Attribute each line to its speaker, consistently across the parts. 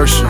Speaker 1: worship.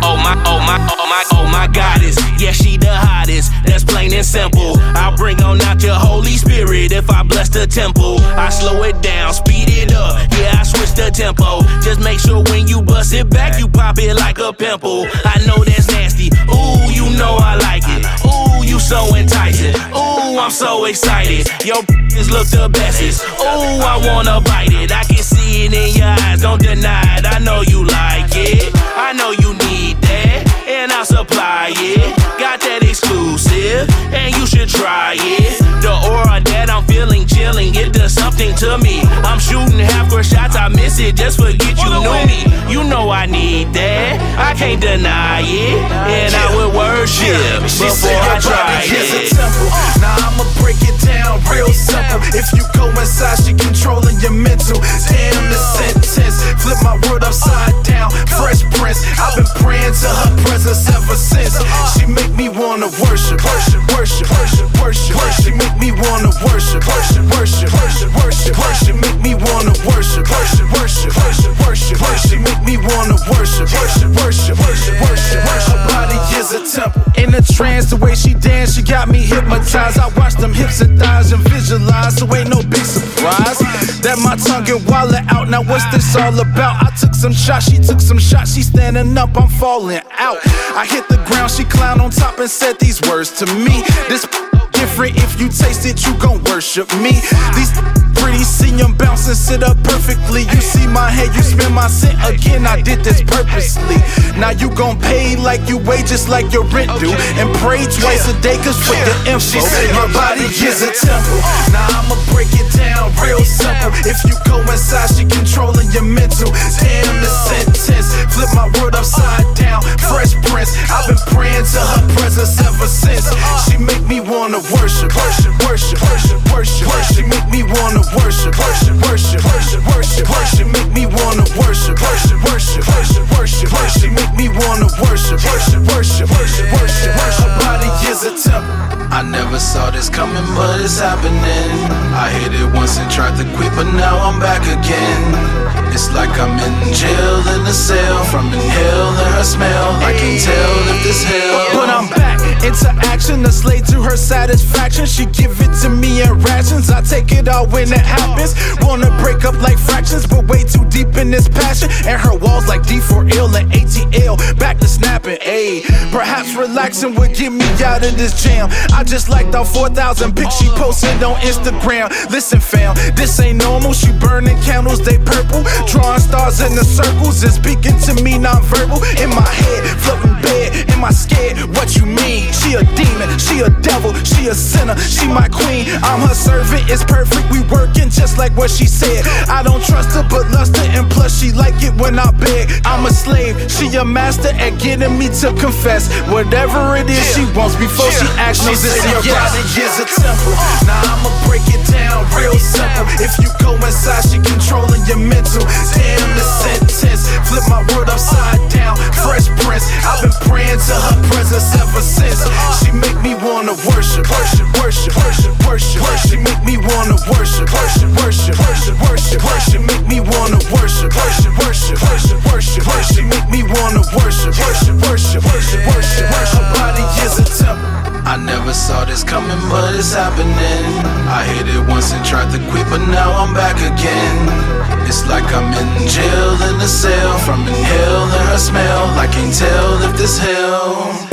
Speaker 2: Oh my goddess, yeah, she the hottest, that's plain and simple. I'll bring on out your Holy Spirit if I bless the temple. I slow it down, speed it up, yeah, I switch the tempo. Just make sure when you bust it back, you pop it like a pimple. I know that's nasty, ooh, you know I like it. Ooh, you so enticing, ooh, I'm so excited. Your bitches look the bestest, ooh, I wanna bite it. I can see it in your eyes, don't deny it. I know you like it, I know you need that, and I'll supply it. Got that exclusive, and you should try it. The aura that I'm feeling chilling, it does something to me. I'm shooting half-court shots, I miss it, just forget you knew me. You know I need that, I can't deny it, and I will worship before I try it.
Speaker 1: Now I'ma break it down real simple. If you go inside, she controlling your mental. Damn the sentence, flip my word upside down. Fresh Prince, I've been praying to her presence ever since. She make me wanna worship, worship, worship, worship, worship. She make me wanna worship, worship, worship, worship, worship. She make me wanna worship, worship, worship, worship, worship. She make me wanna worship, worship, worship, worship, worship. Her body is a temple. In a trance, the way she dance, she got me hypnotized. I watch them hips and thighs and visualize, so ain't no big surprise that my tongue get wallet out. Now what's this all about? I took some shots, she took some shots. She standing up, I'm falling out. I hit the ground, she climbed on top and said these words to me. This different, if you taste it, you gon' worship me. These pretty, see them bounce and sit up perfectly. You see my head, you spin my scent again. I did this purposely. Now you gon' pay like you weigh, just like your rent do, and pray twice a day, cause with the info, my body is a temple. Now I'ma break it down real simple. If you go inside, she controlling your mental. Damn the sentence, flip my word upside down. Fresh Prince, I've been praying to her presence ever since. She make me wanna worship, worship, worship, worship, worship. She make me wanna worship, worship, worship, worship, worship. She make me wanna worship, worship, worship, worship, worship. She make me wanna worship, worship, worship, worship, worship. Her body is a temple. I never saw this coming, but it's happening. I hit it once and tried to quit, but now I'm back again. It's like I'm in jail in a cell, from inhaling her smell. I can't tell if this hell, but I'm back into action, a slave to her satisfaction. She give it to me in rations, I take it all when it happens. Wanna break up like fractions, but way too deep in this passion. And her walls like D4L and ATL, back to snapping, ayy. Perhaps relaxing would get me out of this jam. I just liked all 4,000 pics she posted on Instagram. Listen fam, this ain't normal, she burning candles, they purple. Drawing stars in the circles and speaking to me non-verbal. In my head, floating bed, am I scared? What you mean? She a demon, she a devil, she a sinner, she my queen. I'm her servant, it's perfect, we working just like what she said. I don't trust her but lust her, and plus she like it when I beg. I'm a slave, she a master at getting me to confess whatever it is she wants before she acts. She said your body is a temple. Now I'ma break it down real simple. If you go inside, she controlling your mental. Damn the sentence, flip my word upside down. Fresh Prince, I've been praying to her presence ever since. She make me wanna worship, worship, worship, worship, worship. She make me wanna worship, worship, worship, worship, worship. She make me wanna worship, worship, worship, worship, worship. She make me wanna worship, worship, worship, worship, worship. Her body is a temple. I never saw this coming, but it's happening. I hit it once and tried to quit, but now I'm back again. It's like I'm in jail in a cell, from inhaling her smell. I can't tell if this hell